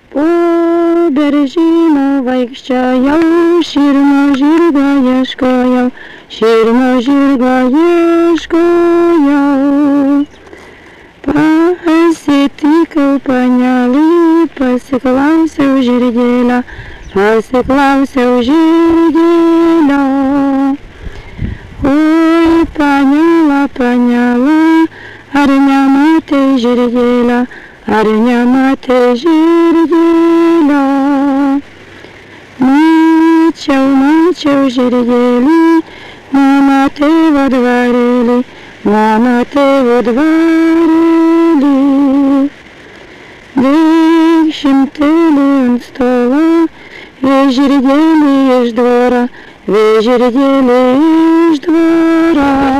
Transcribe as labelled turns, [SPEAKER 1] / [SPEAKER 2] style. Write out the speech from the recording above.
[SPEAKER 1] По бережину vaikščiojau, širmo žirgo ieškojau, širmo žirgo ieškojau. Pasitikau panelį, pasiklausiau žirgelio, pasiklausiau žirgelio. Oi, panela, panela, ar nematei žirgelio, ar nematei žirgelio? Mačiau, mačiau žirgelį, mano tėvo dvarelį, mano tėvo dvarelį. Dešimtėlį ant stalo, žirgelį iš dvaro, žirgelį iš dvaro.